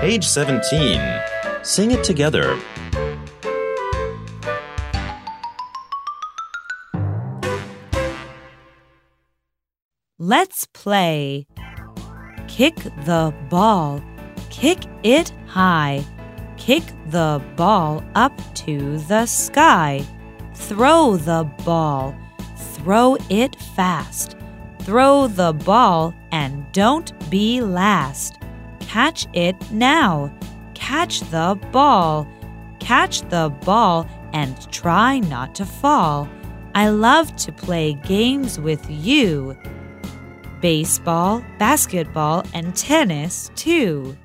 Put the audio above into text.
Page 17. Sing it together. Let's play. Kick the ball. Kick it high. Kick the ball up to the sky. Throw the ball. Throw it fast. Throw the ball and don't be last. Catch it now. Catch the ball. Catch the ball and try not to fall. I love to play games with you. Baseball, basketball, and tennis too.